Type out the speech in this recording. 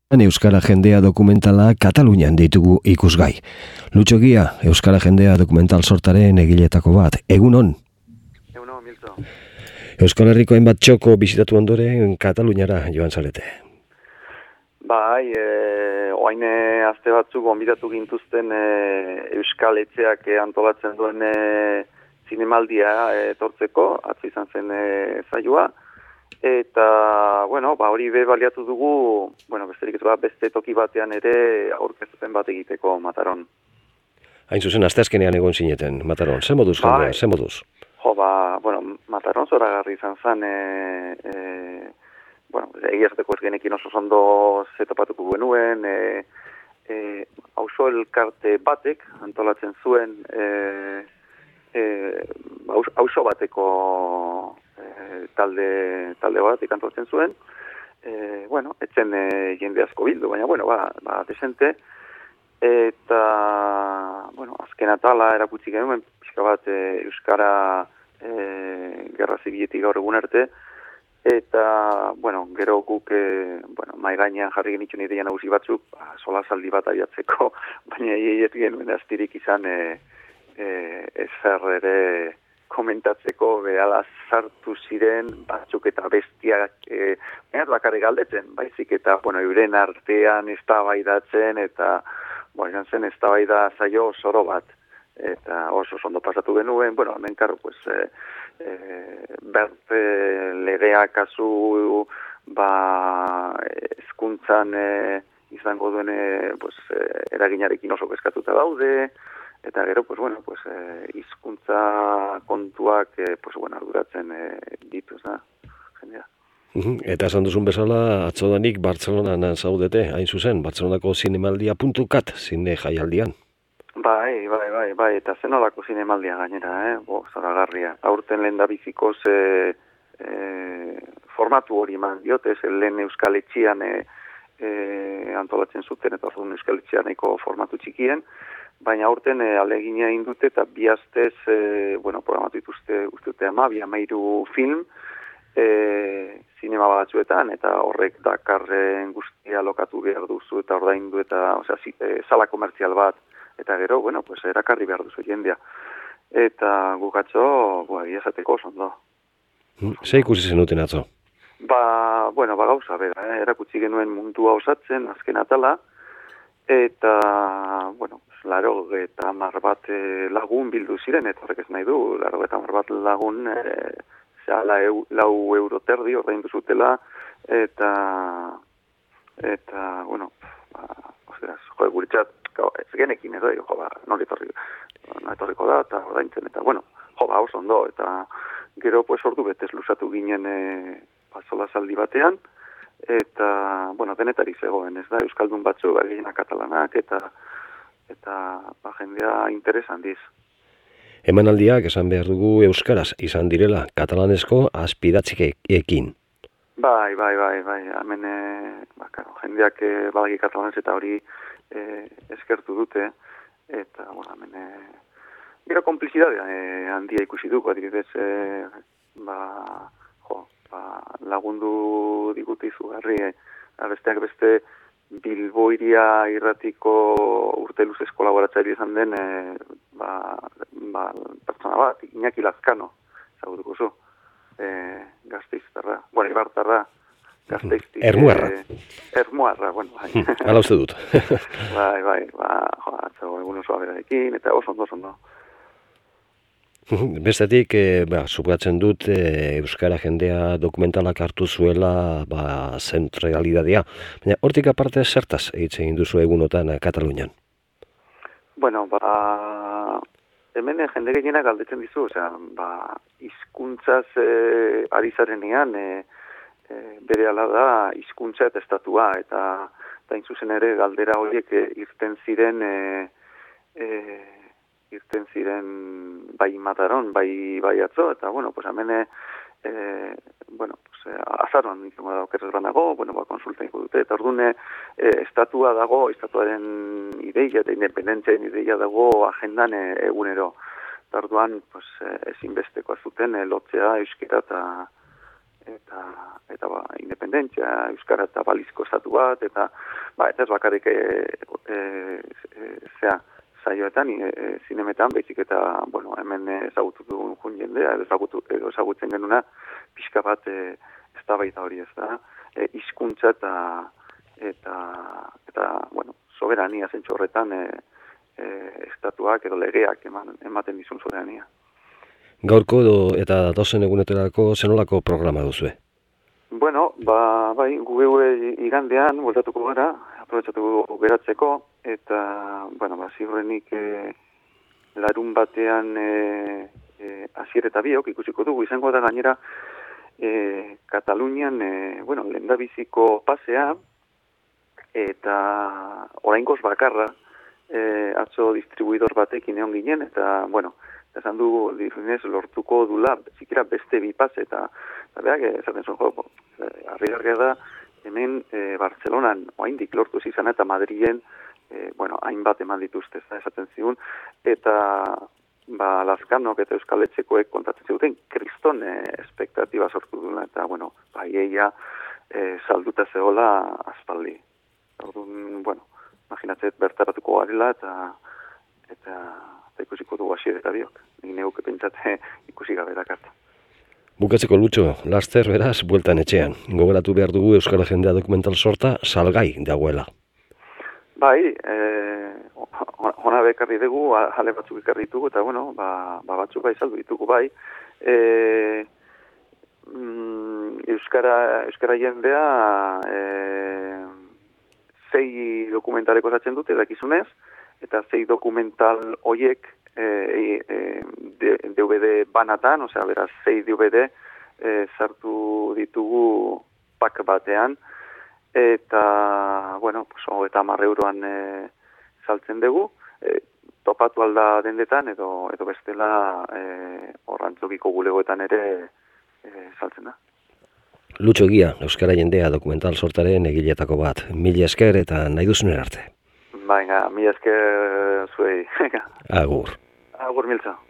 Euskara Jendea dokumentala Katalunian ditugu ikusgai. Lutxogia, Euskara Jendea dokumental sortaren egiletako bat. Egunon? Egunon, Milton. Euskal Herriko hainbat txoko bizitatu ondoren Kataluniara joan zarete. Bai, oain aste batzuk gonbidatu gintuzten Euskal Etxeak antolatzen duen zinemaldia etortzeko, atzo izan zen saioa. Eta, hori baliatu dugu, besterik ez beste toki batean ere aurkezpen bat egiteko Mataron. Hain zuzen, asteazkenean egon zineten, Mataron. Ze moduz, jendea, ze moduz? Mataron zoragarri izan zen, egiazteko ez genekin oso ondo zetopatuko genuen, auzo elkarte batek antolatzen zuen, auzo bateko talde bat ikantolatzen zuen, etzen jende asko bildu, baina, desente, eta, azken atala erakutsi genuen, pixka bat Euskara gerra zibiletik gaur egun arte, eta, gero guk, mai gainean jarri genituen ideia nagusi batzuk, solasaldi bat abiatzeko, baina ez genuen astirik izan ezer ere komentatzeko behala sartu ziren batzuk eta bestiak bakarrik galdetzen, baizik eta euren artean eztabaidatzen eta izan zen eztabaida saio zoro bat eta oso ondo pasatu genuen, hemen karro bert legea kasu hezkuntzan izango duen eraginarekin oso kezkatuta daude. Eta gero, hizkuntza kontuak, arduratzen dituz, jendea. Eta esan duzun bezala, atzodanik Bartzelonan zaudete, hain zuzen, Bartzelonako zinemaldia.cat, zine jaialdian. Bai, eta zenolako zinemaldia gainera, zoragarria. Aurten lehen da bizikoz formatu hori eman diote, lehen Euskal Etxean antolatzen zuten, eta orduan Euskal Etxean nahiko formatu txikien, baina aurten alegina indute eta bi astez, programatu dituzte uste 12 film zinema batzuetan, eta horrek dakarren guztia lokatu behar duzu eta ordaindu eta, sala komertzial bat, eta gero, erakarri behar duzu jendea. Eta gukatzo, esateko oso ondo. Ze ikusi zenuten atzo? Gauza, bera, erakutsi genuen mundua osatzen, azken atala, eta, 80 bat lagun bildu ziren, eta horrek ez nahi du, 80 bat lagun, 4 euro terdi ordaindu zutela, eta, guretzat, ez genekin edo, nori etorriko da, eta ordaintzen, eta, oso ondo, eta gero, ordu betez luzatu ginen solasaldi batean, eta, denetari zegoen, ez da, Euskaldun batzu, gehienak katalanak, eta jendea interesan diz. Emanaldiak esan behar dugu euskaraz izan direla, katalanezko azpidatzikekin. Bai, hemen jendeak badaki katalanez eta hori eskertu dute, eta, hemen gero konplizidadea handia ikusi dugu, adibidez, lagundu digute izugarri, besteak beste Bilboiria irratiko urte luzez kolaboratzaile izan den pertsona bat, Iñaki Lazkano, zagutuko zu, Gasteiztarra, Ibartarra, Gasteiztik. Ermuarra. Ermuarra, Hala uste dut. Egun oso aberarekin, eta oso ondo. Bestetik, subratzen dut, Euskara Jendea dokumentalak hartu zuela zentralidadea. Baina, hortik aparte zertaz egiten duzu egunotan Katalunian? Hemen jende gehienak galdetzen dizu, hizkuntzaz ari zarenean, bere ala da hizkuntza eta estatua, eta hain zuzen ere galdera horiek irten ziren bai Mataron, bai atzo, eta, hemen, azaroan izango da okerrez nago, konsultaiko dute, eta orduan estatua dago, estatuaren ideia, eta independentziaren ideia dago agendan egunero. Eta orduan, ezinbestekoa zuten lotzea euskera eta independentzia, euskara eta balizko estatu bat, eta Eta ez bakarrik saioetan, zinemetan, baizik eta, hemen ezagutu dugun jendea, ezagutzen genuna, pixka bat eztabaida hori ez da, hizkuntza eta soberania zentzu horretan estatuak edo legeak ematen dizun soberania. Gaurko eta datozen egunetarako zenolako programa duzue? Bai, gu igandean bueltatuko gara, aprobetxatuko geratzeko, eta, ziurrenik larun batean hasier eta biok ikusiko dugu, izango da gainera Katalunian, lehendabiziko pasea, eta oraingoz bakarra, atzo distribuidor batekin egon ginen, eta, esan dugu, diruinez, lortuko dula, zikera beste bi pase, eta berak, esaten zuen joko, harrigarria da, hemen Bartzelonan oaindik lortu izan eta Madrilen, hainbat eman dituzte, esaten zigun, eta Lazkanok eta Euskal Etxekoek kontatzen zuten, kriston espektatiba sortu dula, eta, eia salduta zegoela aspaldi. Imaginatzet bertaratuko garela, eta ikusiko dugu hasier eta biok. Nik neuke pentsate ikusi gabe dakarta. Bukatzeko Lutxo, laster beraz, bueltan etxean. Gogoratu behar dugu Euskal Jendea dokumental sorta salgai dagoela. Bai, hona bekarri dugu, jale batzuk ekarri ditugu, eta batzuk bai saldu ditugu bai. Euskara Jendea 6 dokumentaleko osatzen dute, dakizunez, eta 6 dokumental hoiek DVD banatan, beraz 6 DVD sartu ditugu pak batean, eta, eta 10 euroan saltzen dugu, topatu alda dendetan, edo bestela horrantzokiko bulegoetan ere saltzen da. Lutxo Egia, Euskara Jendea dokumental sortaren egiletako bat. Mila esker eta nahi duzunen arte. Baina, mila esker zuei. Agur. Agur, Miltza.